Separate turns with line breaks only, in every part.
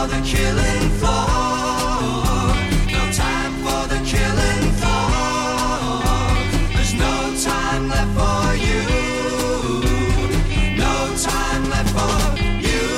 for the killing floor. No time for the killing floor. There's no time left for you. No time left for you.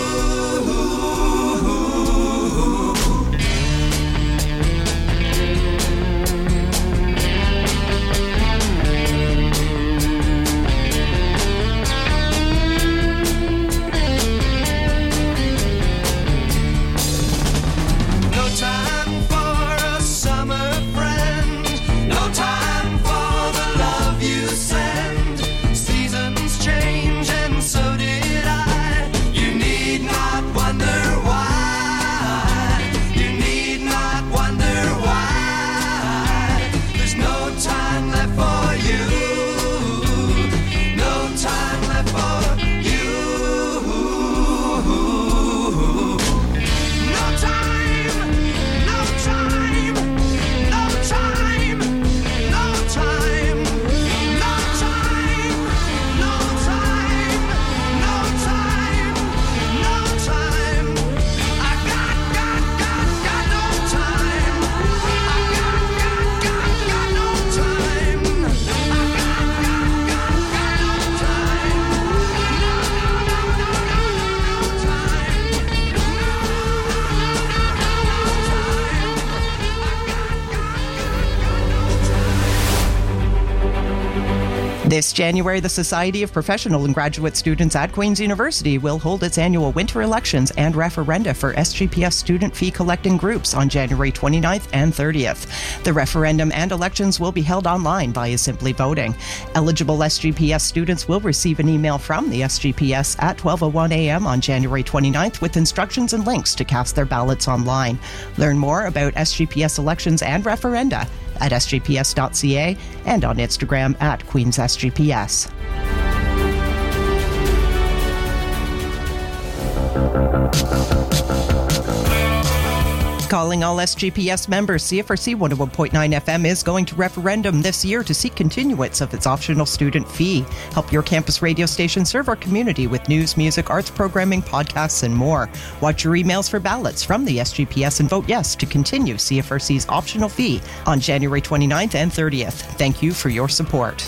This January, the Society of Professional and Graduate Students at Queen's University will hold its annual winter elections and referenda for SGPS student fee collecting groups on January 29th and 30th. The referendum and elections will be held online via Simply Voting. Eligible SGPS students will receive an email from the SGPS at 12:01 a.m. on January 29th with instructions and links to cast their ballots online. Learn more about SGPS elections and referenda at sgps.ca and on Instagram at Queen's SGPS. Calling all SGPS members, CFRC 101.9 FM is going to referendum this year to seek continuance of its optional student fee. Help your campus radio station serve our community with news, music, arts programming, podcasts, and more. Watch your emails for ballots from the SGPS and vote yes to continue CFRC's optional fee on January 29th and 30th. Thank you for your support.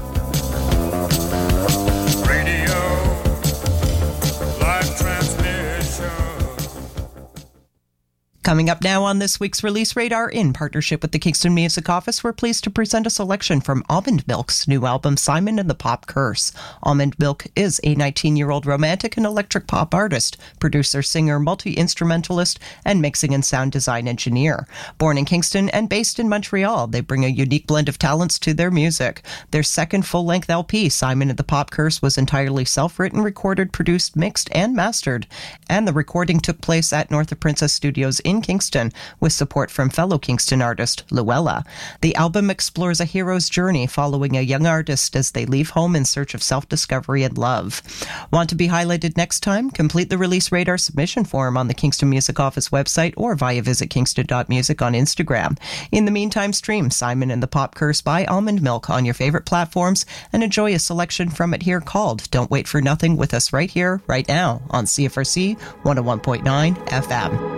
Coming up now on this week's Release Radar, in partnership with the Kingston Music Office, we're pleased to present a selection from Almond Milk's new album, Simon and the Pop Curse. Almond Milk is a 19-year-old romantic and electric pop artist, producer, singer, multi-instrumentalist, and mixing and sound design engineer. Born in Kingston and based in Montreal, they bring a unique blend of talents to their music. Their second full-length LP, Simon and the Pop Curse, was entirely self-written, recorded, produced, mixed, and mastered. And the recording took place at North of Princess Studios in Kingston, with support from fellow Kingston artist Luella. The album explores a hero's journey following a young artist as they leave home in search of self-discovery and love. Want to be highlighted next time? Complete the Release Radar submission form on the Kingston Music Office website or via visitkingston.music on Instagram. In the meantime, stream Simon and the Pop Curse by Almond Milk on your favorite platforms and enjoy a selection from it here called Don't Wait for Nothing with us right here, right now on CFRC 101.9 FM.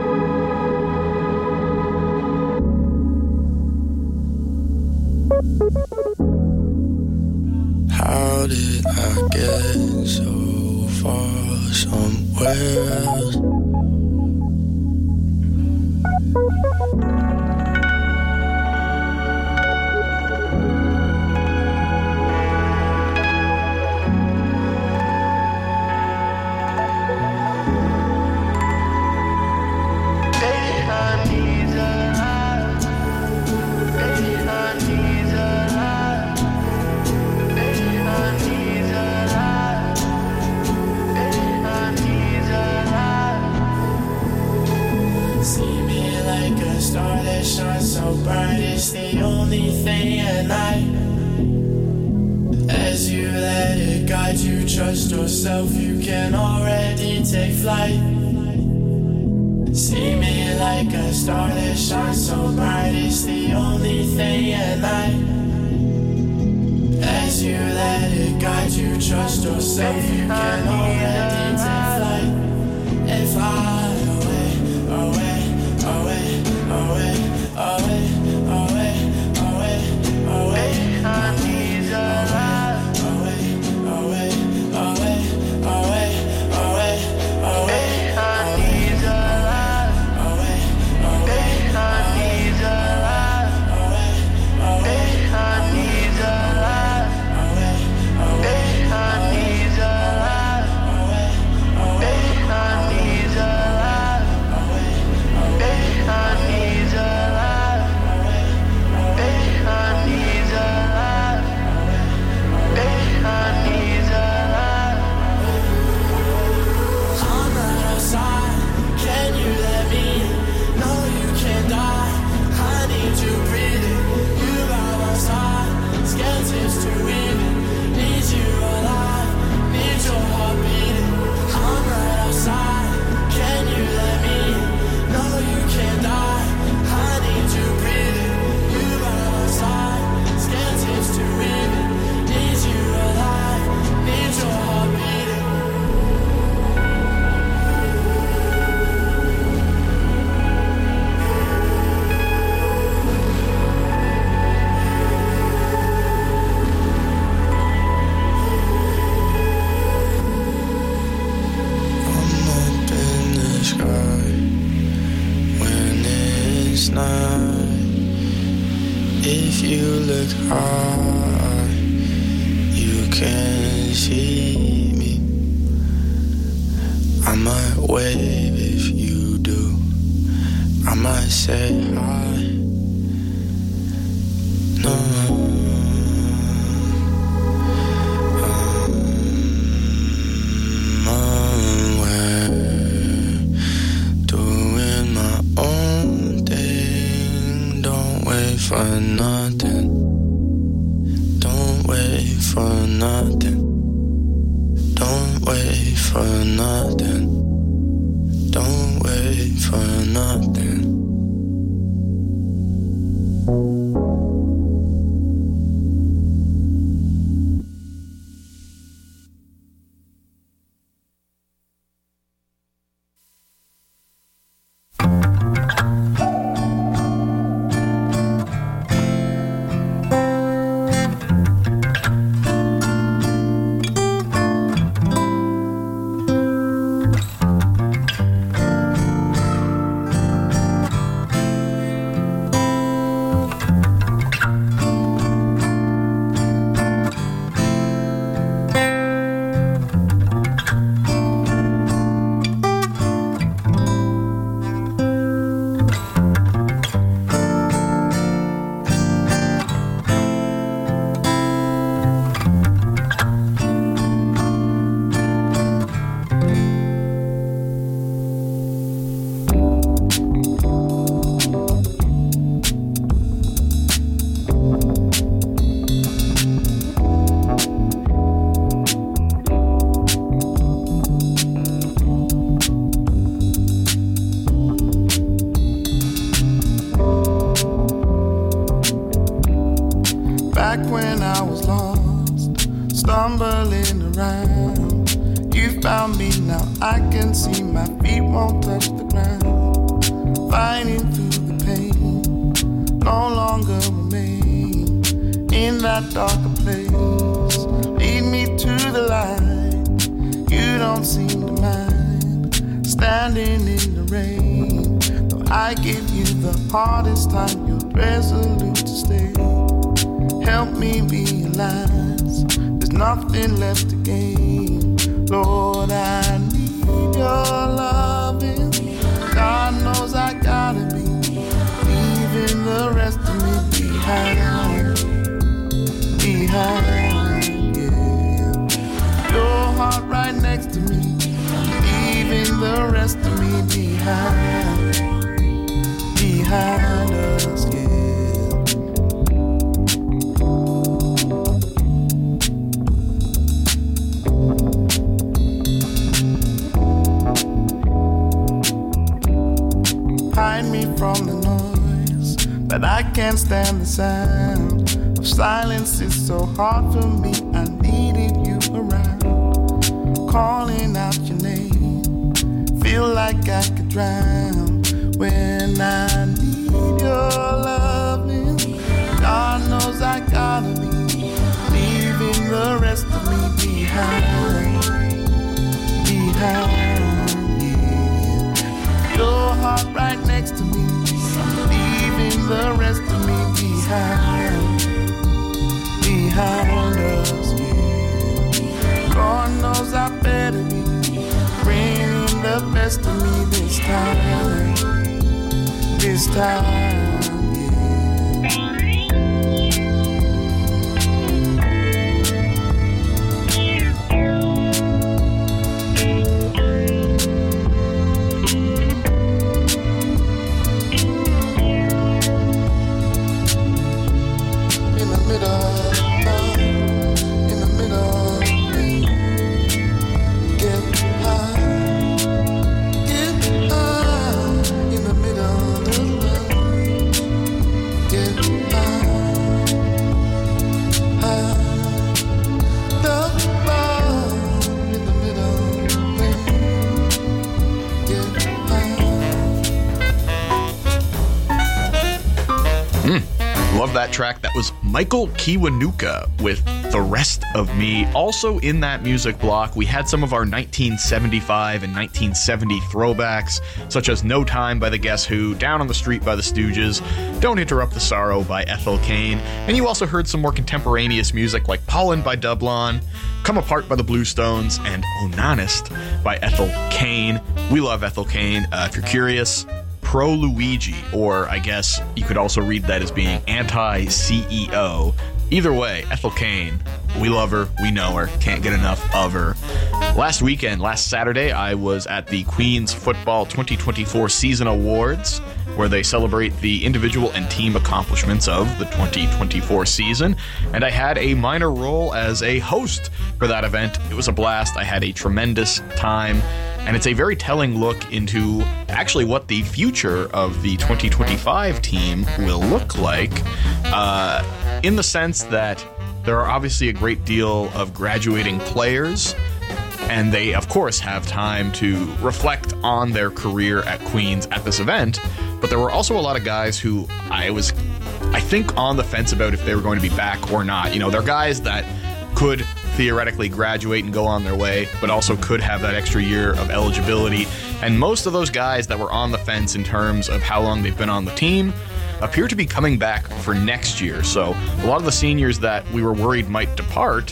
How did I get so far somewhere else? So bright, it's the only thing at night. As you let it guide you, trust yourself, you can already take flight. See me like a star that shines so bright, it's the only thing at night. As you let it guide you, trust yourself, you can already take flight and fly away. last night. If you look hard, you can see me. I might wave if you do. I might say hi. No. Doing my own thing. Don't wait for nothing. Don't wait for nothing. Don't wait for nothing. Don't wait for nothing.
Love that track. That was Michael Kiwanuka with The Rest of Me. Also in that music block, we had some of our 1975 and 1970 throwbacks, such as No Time by the Guess Who, Down on the Street by the Stooges, Don't Interrupt the Sorrow by Ethel Cain, and you also heard some more contemporaneous music like Pollen by Dublon, Come Apart by the Bluestones, and Onanist by Ethel Cain. We love Ethel Cain. If you're curious, pro-Luigi, or I guess you could also read that as being anti-CEO. Either way, Ethel Cain, we love her, we know her, can't get enough of her. Last Saturday, I was at the Queen's Football 2024 Season Awards, where they celebrate the individual and team accomplishments of the 2024 season, and I had a minor role as a host for that event. It was a blast. I had a tremendous time, and it's a very telling look into actually what the future of the 2025 team will look like, in the sense that there are obviously a great deal of graduating players, and they, of course, have time to reflect on their career at Queen's at this event. But there were also a lot of guys who I think, on the fence about if they were going to be back or not. You know, they're guys that could theoretically graduate and go on their way, but also could have that extra year of eligibility. And most of those guys that were on the fence in terms of how long they've been on the team appear to be coming back for next year. So a lot of the seniors that we were worried might depart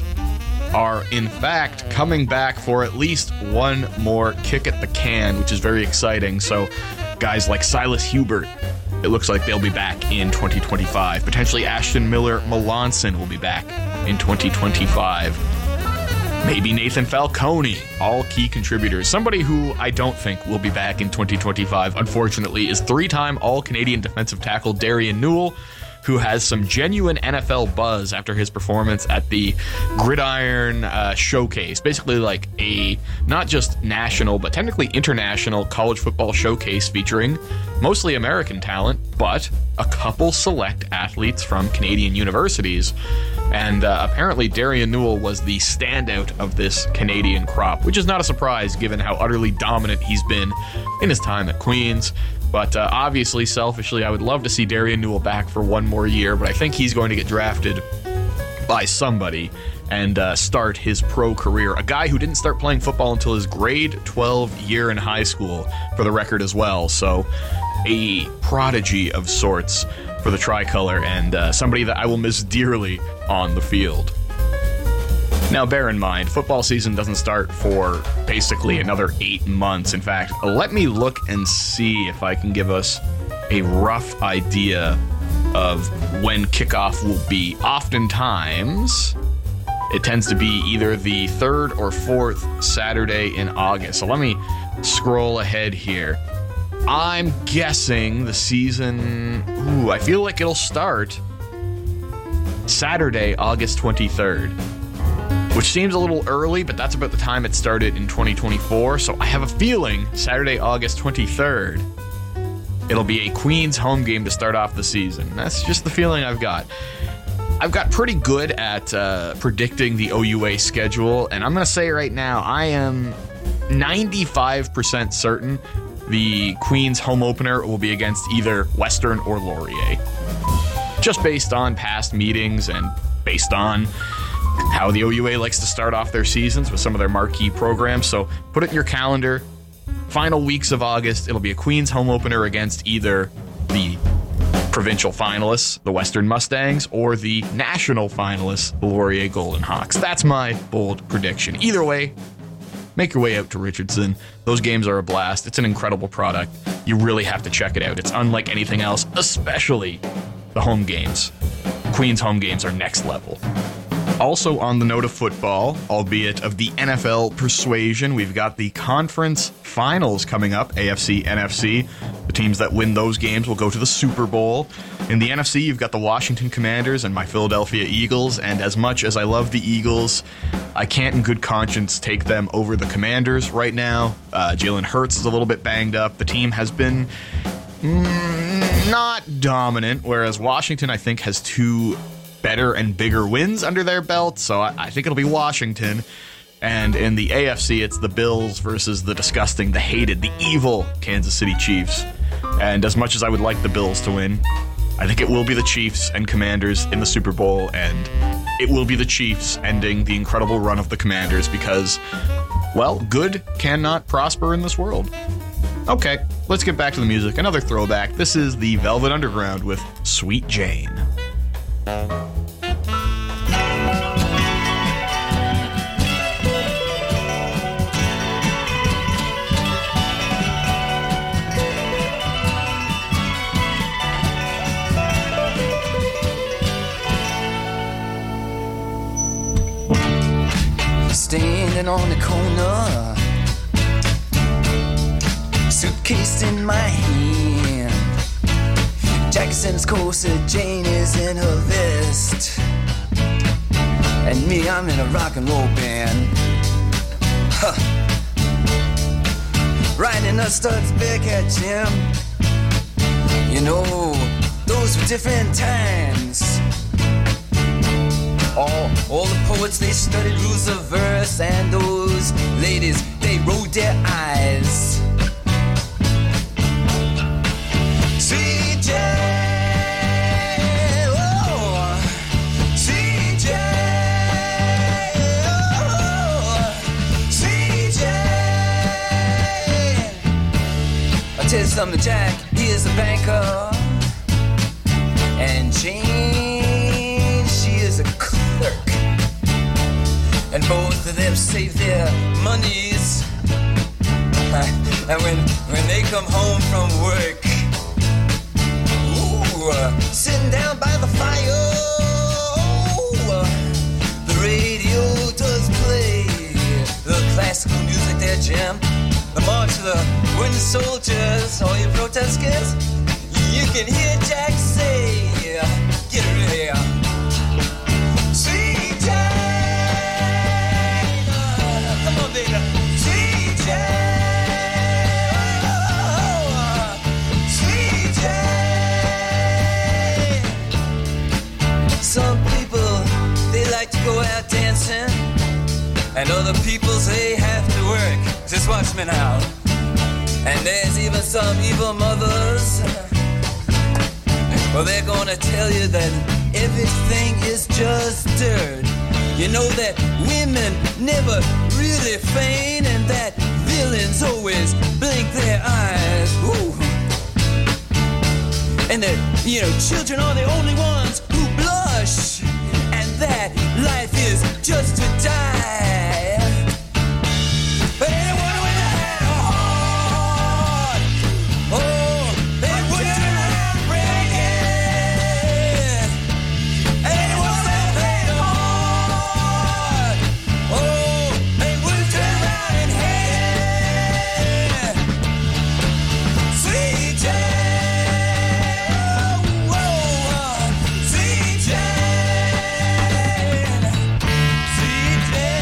are in fact coming back for at least one more kick at the can, which is very exciting. So guys like Silas Hubert, it looks like they'll be back in 2025. Potentially Ashton Miller-Melanson will be back in 2025. Maybe Nathan Falcone, all key contributors. Somebody who I don't think will be back in 2025, unfortunately, is three-time All-Canadian defensive tackle Darian Newell, who has some genuine NFL buzz after his performance at the Gridiron Showcase. Basically like a not just national, but technically international college football showcase featuring mostly American talent, but a couple select athletes from Canadian universities. And apparently Darian Newell was the standout of this Canadian crop, which is not a surprise given how utterly dominant he's been in his time at Queen's. But obviously, selfishly, I would love to see Darian Newell back for one more year, but I think he's going to get drafted by somebody and start his pro career. A guy who didn't start playing football until his grade 12 year in high school, for the record as well. So a prodigy of sorts for the tricolor, and somebody that I will miss dearly on the field. Now, bear in mind, football season doesn't start for basically another 8 months. In fact, let me look and see if I can give us a rough idea of when kickoff will be. Oftentimes, it tends to be either the 3rd or 4th Saturday in August. So let me scroll ahead here. I'm guessing the season... I feel like it'll start Saturday, August 23rd. Which seems a little early, but that's about the time it started in 2024. So I have a feeling Saturday, August 23rd, it'll be a Queen's home game to start off the season. That's just the feeling I've got. I've got pretty good at predicting the OUA schedule, and I'm going to say right now, I am 95% certain the Queen's home opener will be against either Western or Laurier. Just based on past meetings and based on how the OUA likes to start off their seasons with some of their marquee programs. So put it in your calendar. Final weeks of August, it'll be a Queen's home opener against either the provincial finalists, the Western Mustangs, or the national finalists, the Laurier Golden Hawks. That's my bold prediction. Either way, make your way out to Richardson. Those games are a blast. It's an incredible product. You really have to check it out. It's unlike anything else, especially the home games. Queen's home games are next level. Also on the note of football, albeit of the NFL persuasion, we've got the conference finals coming up, AFC, NFC. The teams that win those games will go to the Super Bowl. In the NFC, you've got the Washington Commanders and my Philadelphia Eagles, and as much as I love the Eagles, I can't in good conscience take them over the Commanders right now. Jalen Hurts is a little bit banged up. The team has been not dominant, whereas Washington, I think, has two better and bigger wins under their belt, so I think it'll be Washington. And in the AFC, it's the Bills versus the disgusting, the hated, the evil Kansas City Chiefs. And as much as I would like the Bills to win, I think it will be the Chiefs and Commanders in the Super Bowl, and it will be the Chiefs ending the incredible run of the Commanders because, well, good cannot prosper in this world. Okay, let's get back to the music. Another throwback. This is the Velvet Underground with Sweet Jane.
Standing on the corner, suitcase in my hand, Jackson's corset, Jane is in her vest, and me, I'm in a rock and roll band. Huh. Riding a Studs Bearcat Jim. You know, those were different times. All the poets, they studied rules of verse, and those ladies, they rolled their eyes. Sweet Jane, oh, Sweet Jane, oh, Sweet Jane. I'll tell you something, Jack, he is a banker, and Jane, she is a clerk. And both of them save their monies. And when they come home from work, sitting down by the fire, the radio does play the classical music there, Jim. The march of the wooden soldiers, all you protesters, you can hear Jack say, get ready. Sweet Jane, come on, baby. Sweet Jane, oh, Sweet Jane. Some people, they like to go out dancing, and other people say have to work. Just watch me now. And there's even some evil mothers. Well, they're gonna tell you that everything is just dirt. You know that women never really feign, and that villains always blink their eyes. Ooh. And that, you know, children are the only ones who blush, and that life is just to die. But anyone with a heart, oh, they would turn around breaking. Anyone with a heart, oh, they would turn around and hate. Sweet Jane, oh, Sweet Jane, Sweet Jane.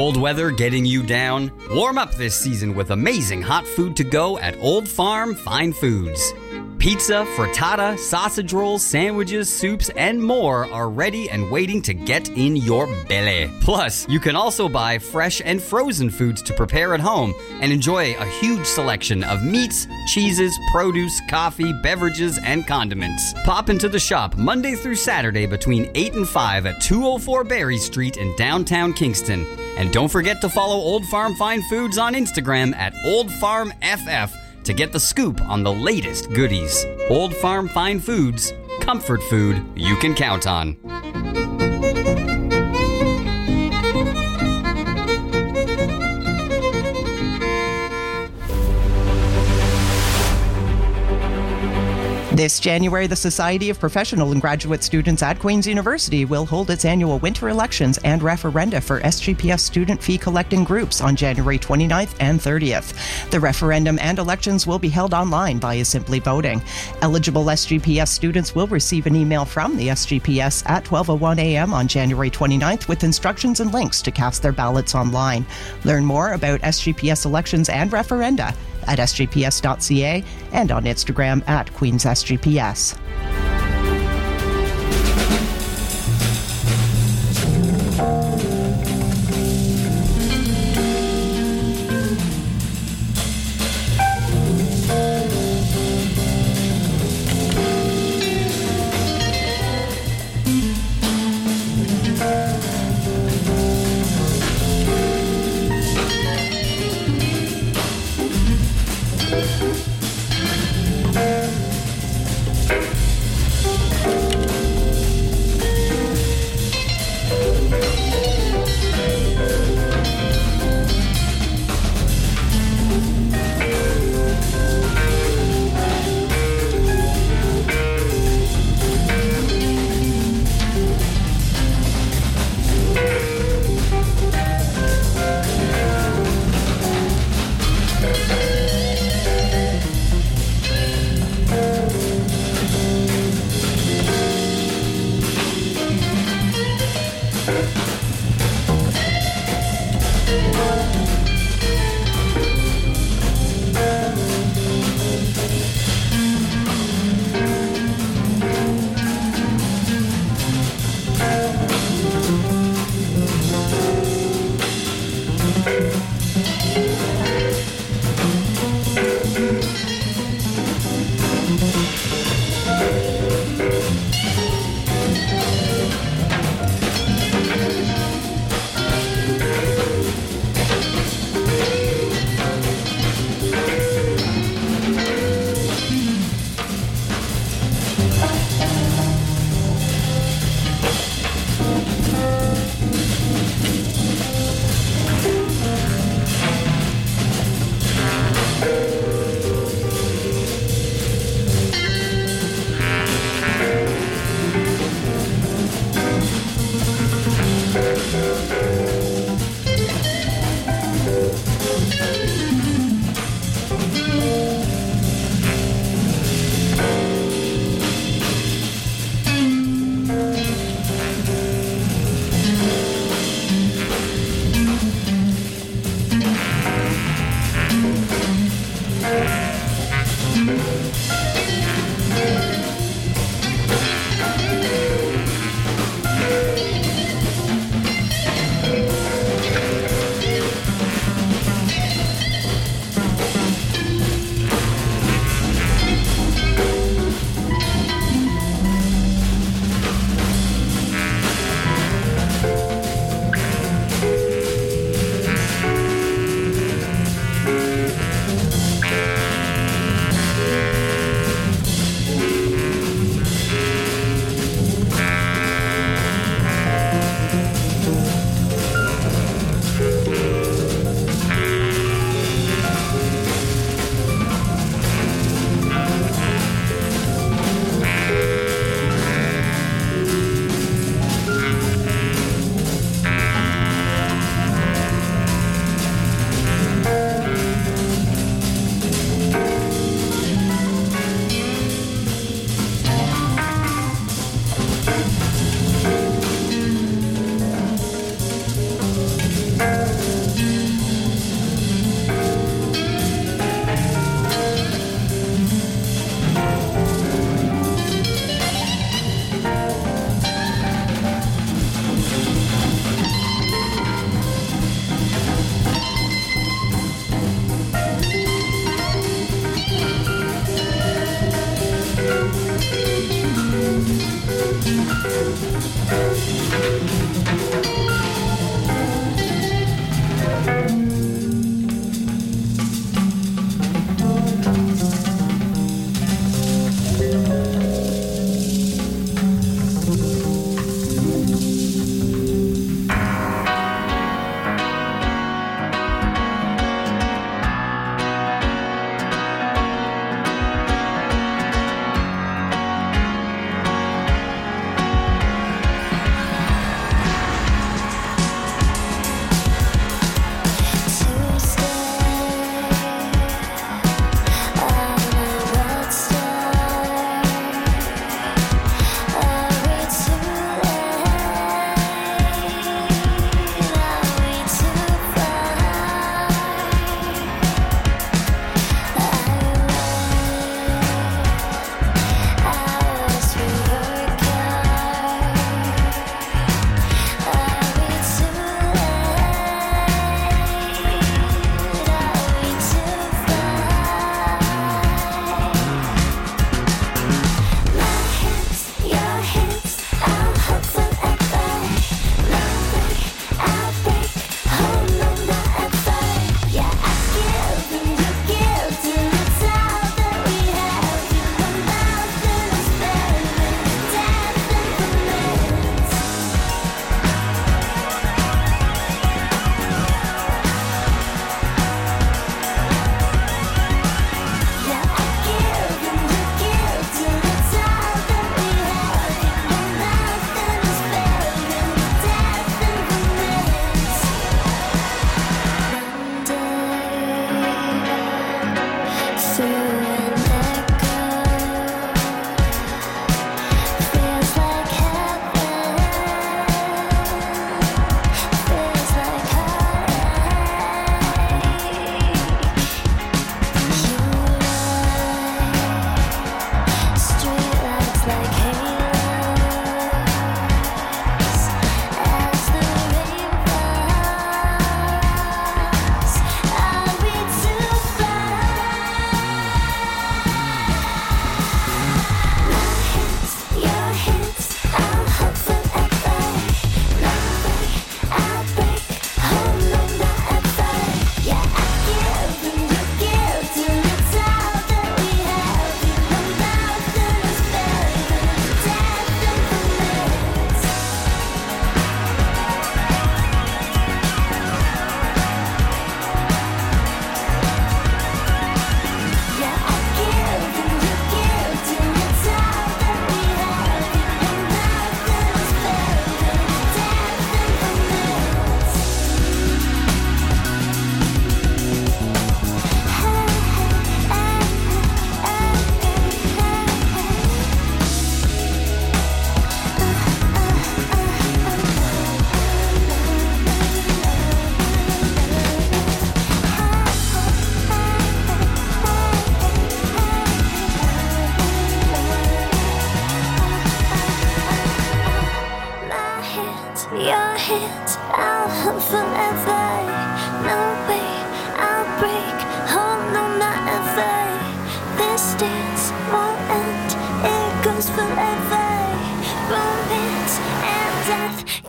Cold weather getting you down? Warm up this season with amazing hot food to go at Old Farm Fine Foods. Pizza, frittata, sausage rolls, sandwiches, soups, and more are ready and waiting to get in your belly. Plus, you can also buy fresh and frozen foods to prepare at home and enjoy a huge selection of meats, cheeses, produce, coffee, beverages, and condiments. Pop into the shop Monday through Saturday between 8 and 5 at 204 Berry Street in downtown Kingston. And don't forget to follow Old Farm Fine Foods on Instagram at OldFarmFF to get the scoop on the latest goodies. Old Farm Fine Foods, comfort food you can count on.
This January, the Society of Professional and Graduate Students at Queen's University will hold its annual winter elections and referenda for SGPS student fee collecting groups on January 29th and 30th. The referendum and elections will be held online via Simply Voting. Eligible SGPS students will receive an email from the SGPS at 12:01 a.m. on January 29th with instructions and links to cast their ballots online. Learn more about SGPS elections and referenda at sgps.ca and on Instagram at Queen's SGPS.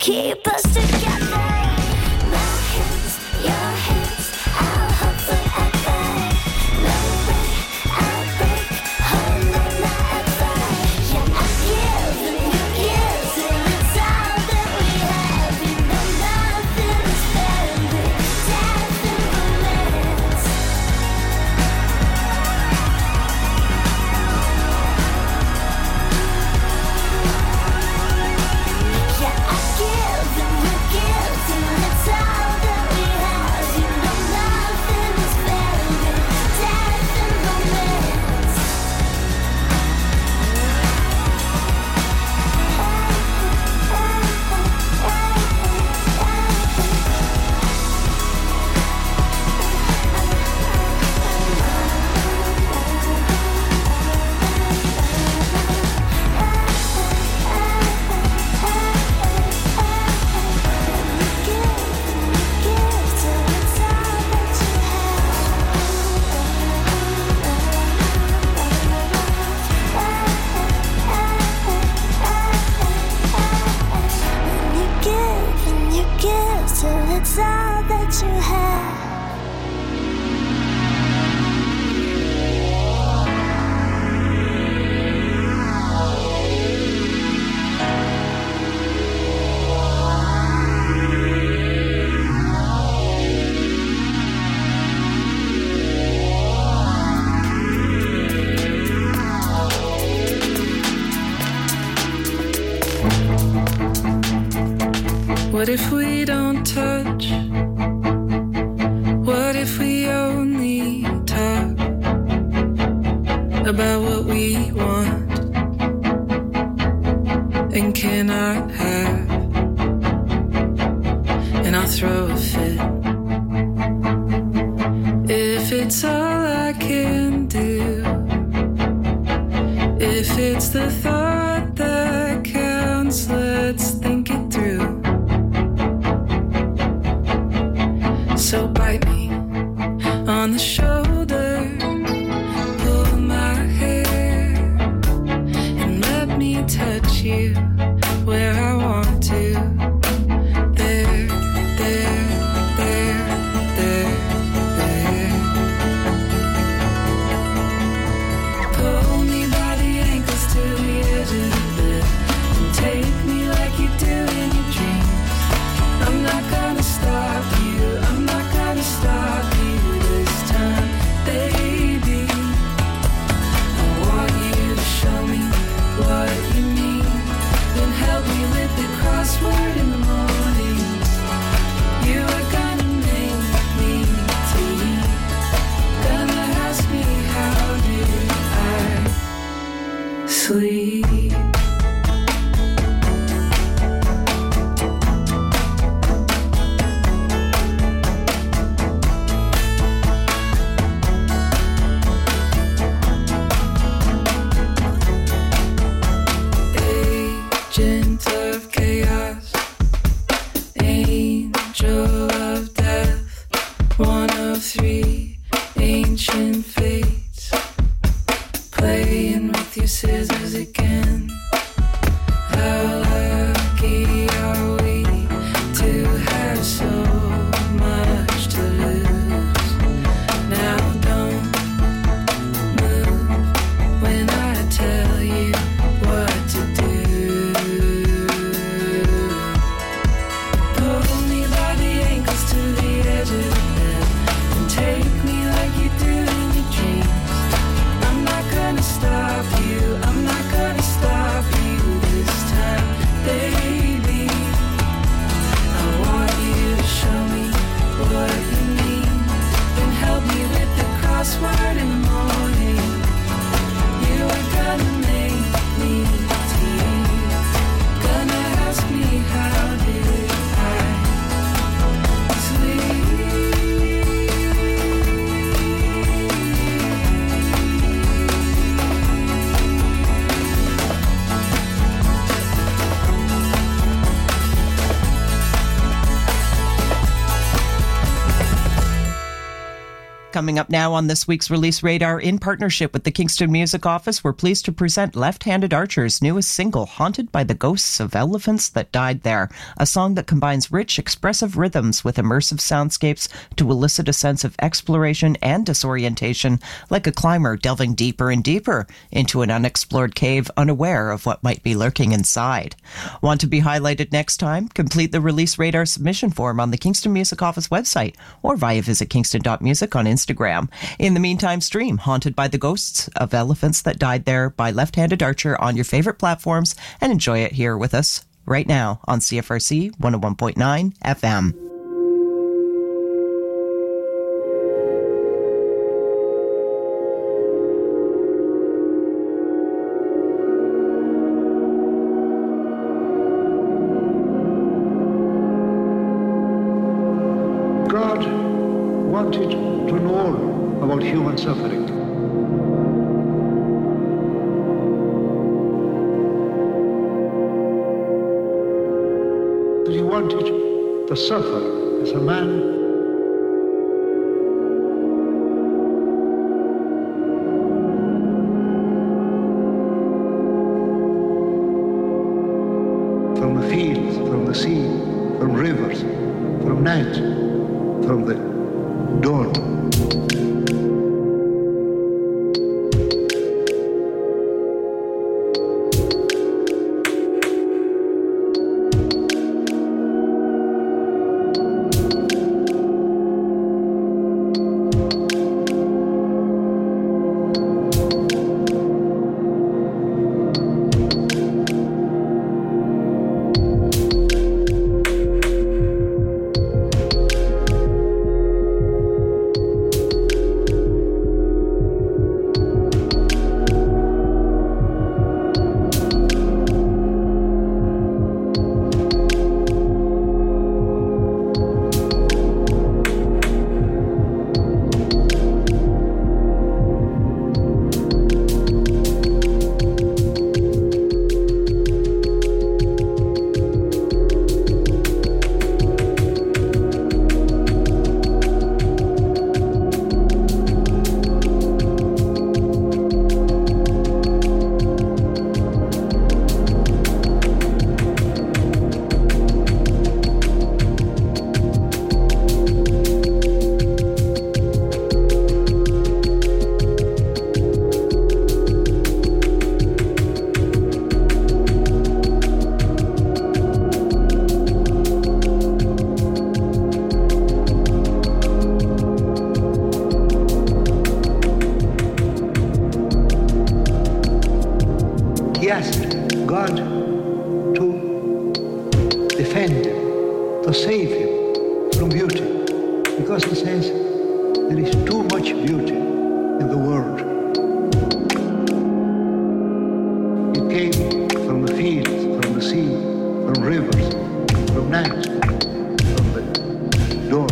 keep us together. My hands, your hands, I'll hold forever. No way I'll break, hold on not ever. Yeah, I give and you give till it's all that we have. You know nothing is better than death and romance. Yeah, I give and you give till it's all that we have. You know nothing is better than death and romance. Till it's all that you have.
What if we don't touch? What if we only talk about what we want and cannot have? And I'll throw a fit if it's all I can do. If it's the thought that counts, let's think it through. So bite me on the shoulder, pull my hair, and let me touch you where I want to. There, there, there, there, there. Pull me by the ankles to the edge of the bed and take me like you do in your dreams. I'm not gonna stop you, I'm not gonna stop you this time, baby. I want you to show me what you mean, then help me with the crossword in the mornings. You are gonna make me tea, gonna ask me how did I sleep. Agent of chaos, angel of death, one of three ancient fates, playing with your scissors again. How lucky are we to have so much to lose? Now don't move when I tell you what to do. Pull me by the ankles to the edge of the bed and take me like you do in your dreams. I'm not gonna stop you, I'm not
Coming up now on this week's Release Radar, in partnership with the Kingston Music Office, we're pleased to present Left-Handed Archer's newest single, Haunted by the Ghosts of Elephants That Died There, a song that combines rich, expressive rhythms with immersive soundscapes to elicit a sense of exploration and disorientation, like a climber delving deeper and deeper into an unexplored cave, unaware of what might be lurking inside. Want to be highlighted next time? Complete the Release Radar submission form on the Kingston Music Office website or via visit kingston.music on Instagram. In the meantime, stream Haunted by the Ghosts of Elephants That Died There by Left-Handed Archer on your favorite platforms and enjoy it here with us right now on CFRC 101.9 FM.
God wanted to know about human suffering. He wanted to suffer as a man. From the fields, from the sea, from rivers, from night, from the dawn. He asked God to defend him, to save him from beauty, because he says there is too much beauty in the world. It came from the fields, from the sea, from rivers, from night, from the dawn.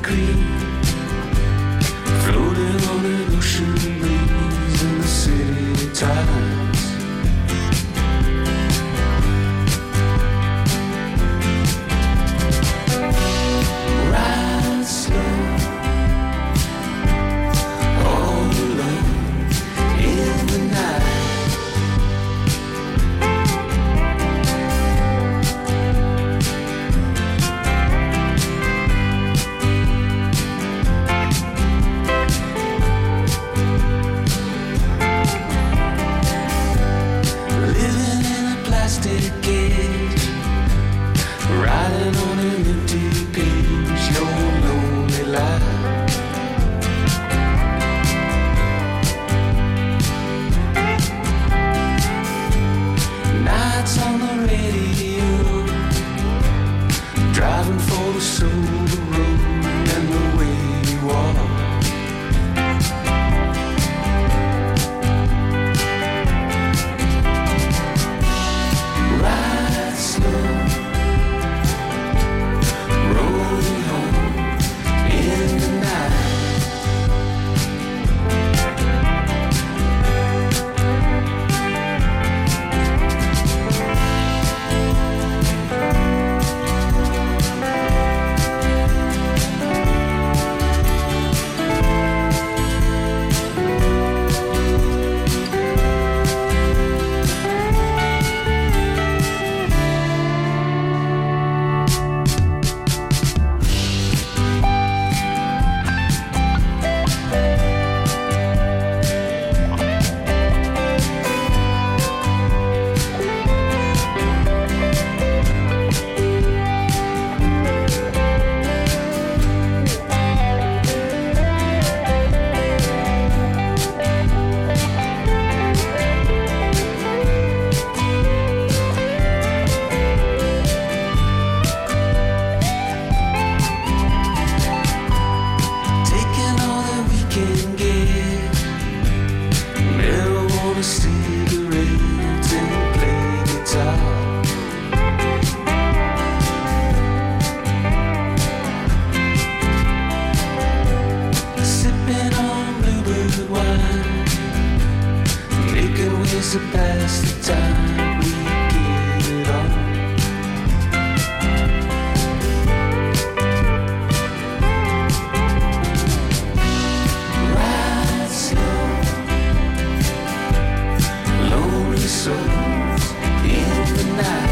creek, floating on an ocean breeze in the city tides. Ride slow, all alone in the night. Riding on an empty page, your lonely life. Nights on the radio, driving for the sober road and the way you walk. Ride slow, rolling home in the night. Taking all that we can get, marijuana, cigarettes, and play guitar. Sipping on bluebird wine, making ways to pass the time. We get it on. Ride slow, lonely souls in the night.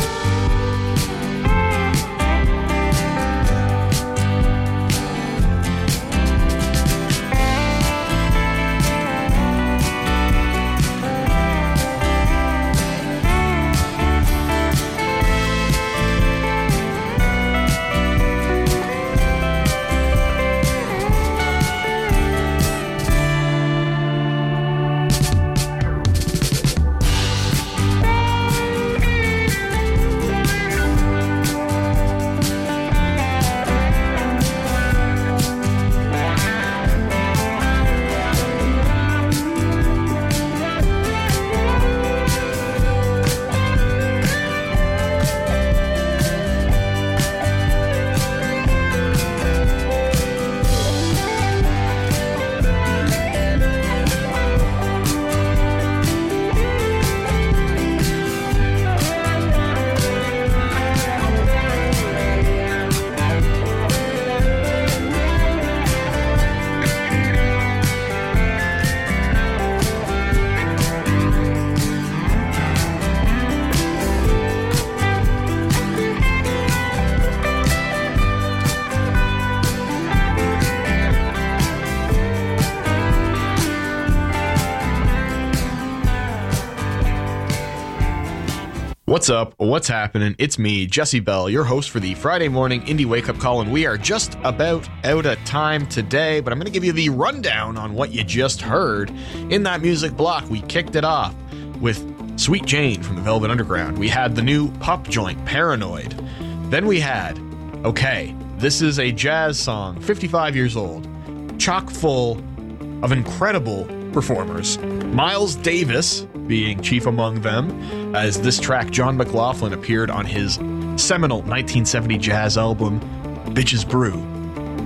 What's up? What's happening? It's me, Jesse Bell, your host for the Friday morning Indie Wake Up Call, and we are just about out of time today, but I'm going to give you the rundown on what you just heard. In that music block, we kicked it off with Sweet Jane from the Velvet Underground. We had the new pop joint, Paranoid. Then we had, okay, this is a jazz song, 55 years old, chock full of incredible performers. Miles Davis being chief among them, as this track, John McLaughlin, appeared on his seminal 1970 jazz album, Bitches Brew.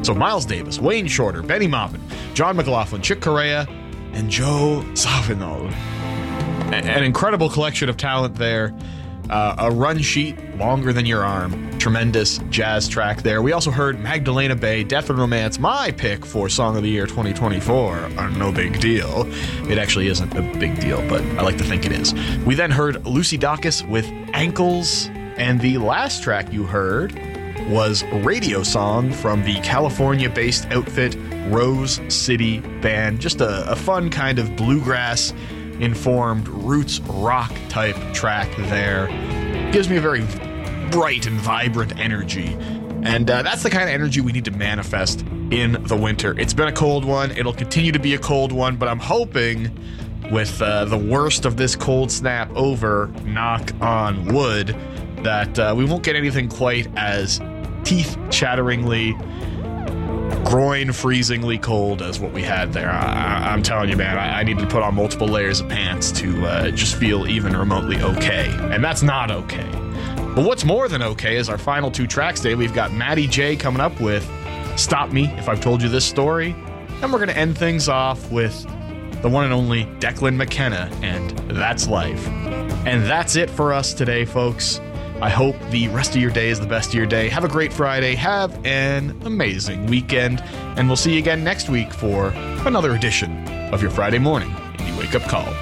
So Miles Davis, Wayne Shorter, Benny Maupin, John McLaughlin, Chick Corea, and Joe Zawinul. An incredible collection of talent there. A run sheet longer than your arm. Tremendous jazz track there. We also heard Magdalena Bay, Death and Romance, my pick for Song of the Year 2024. No big deal. It actually isn't a big deal, but I like to think it is. We then heard Lucy Dacus with Ankles, and the last track you heard was Radio Song from the California-based outfit Rose City Band. Just a fun kind of bluegrass-informed roots rock type track there. Gives me a very bright and vibrant energy. And that's the kind of energy we need to manifest in the winter. It's been a cold one. It'll continue to be a cold one, but I'm hoping with the worst of this cold snap over, knock on wood, that we won't get anything quite as teeth-chatteringly, groin-freezingly cold as what we had there. I'm telling you, man, I need to put on multiple layers of pants to just feel even remotely okay. And that's not okay. But what's more than okay is our final two tracks today. We've got Matty J coming up with Stop Me If I've Told You This Story. And we're going to end things off with the one and only Declan McKenna and That's Life. And that's it for us today, folks. I hope the rest of your day is the best of your day. Have a great Friday. Have an amazing weekend. And we'll see you again next week for another edition of your Friday morning Indie Wake Up Call.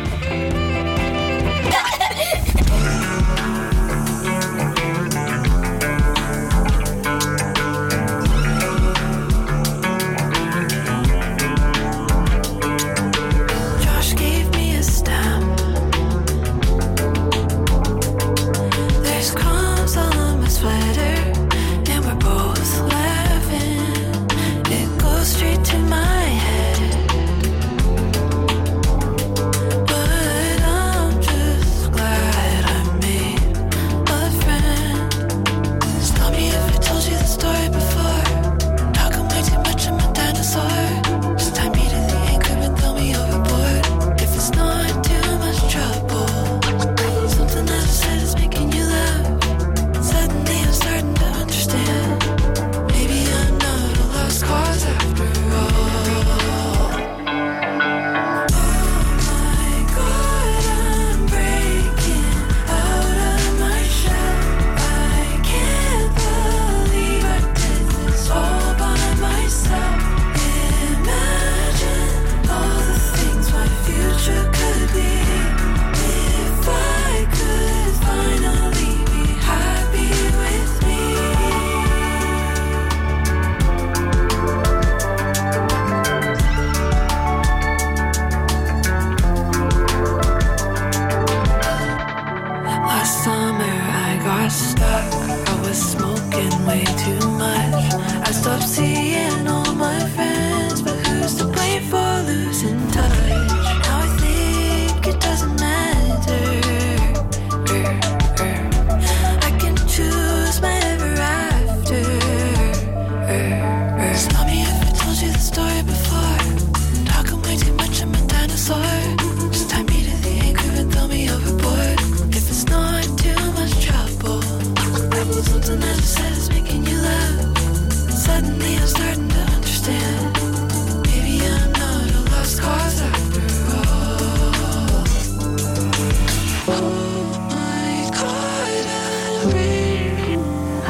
Josh gave me a stamp. There's crumbs all on my sweater, and we're both laughing. It goes straight to my head. But I'm just glad I made a friend. Stop me if I told you the story before. Talking way too much, I'm a dinosaur. Just tie me to the anchor and throw me overboard. If it's not too much trouble, something that I said is making you laugh. Suddenly I'm starting to understand. Maybe I'm not a lost cause after all. Oh my God, I'm breaking out of my shell. I can't believe I did this all by myself. Imagine all the things my future could be if I could finally be happy with me. Last summer I got stuck. I was smoking way too much. I stopped seeing all my friends, but who's to blame for losing touch? Now I think it doesn't matter. I can choose my ever after. Stop me if I told you the story before. Talking way too much, I'm a dinosaur. Just tie me to the anchor and throw me overboard. If it's not too much trouble, something that I said is making you laugh. Suddenly I'm starting to understand. Maybe I'm not a lost cause after all. Oh my God, I'm breaking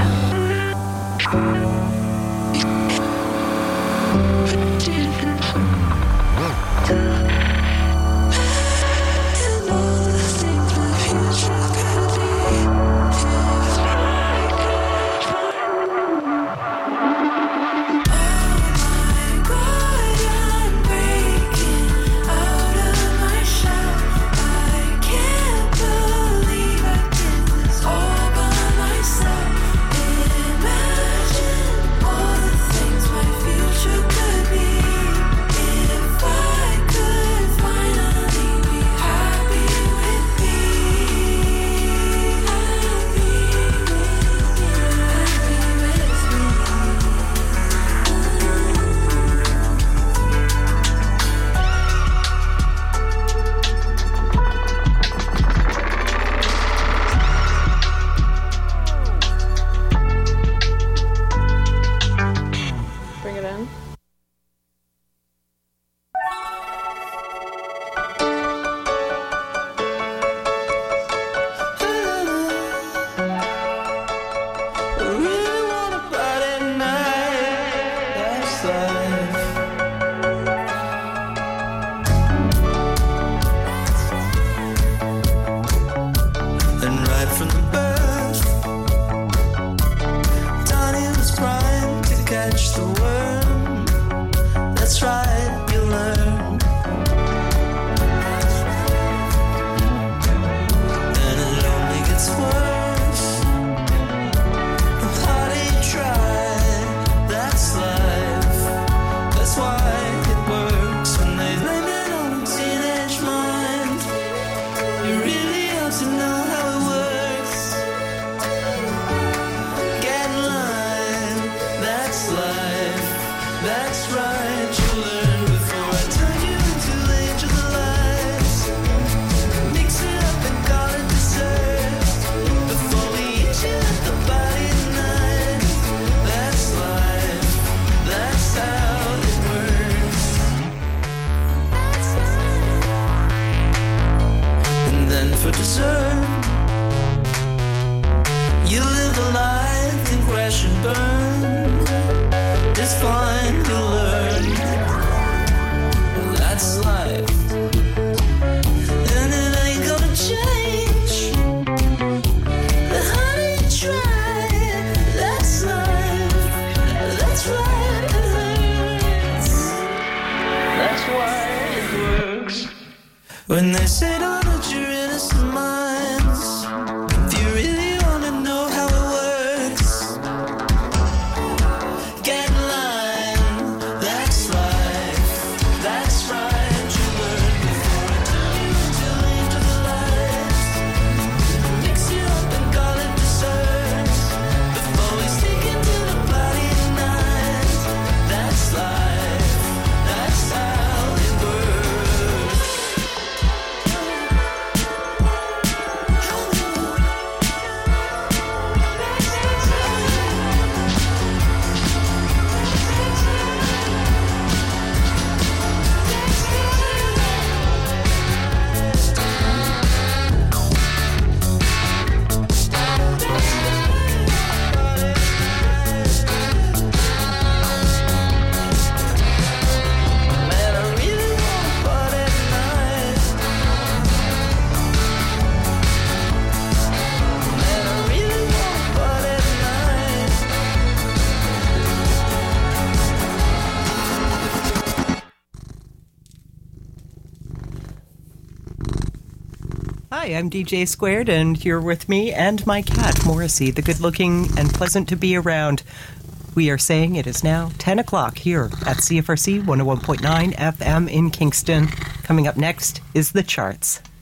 and all the things my future could be if I could find. Oh my
live a life and crash and burn. It's fine to learn. That's life. And it ain't gonna change. But honey, try. That's life. That's right, it hurts. That's why it works. When they say don't hurt your innocent minds, if you really wanna know how it works, get in line. That's life. That's right. You learn before it turns you into the light. Mix it up and call it dessert before we sneak into the party tonight. That's life. That's how it works. Man, I really want a party tonight. Man, I really want a party tonight.
Hi, I'm DJ Squared, and you're with me and my cat, Morrissey, the good-looking and pleasant to be around. We are saying it is now 10 o'clock here at CFRC 101.9 FM in Kingston. Coming up next is The Charts.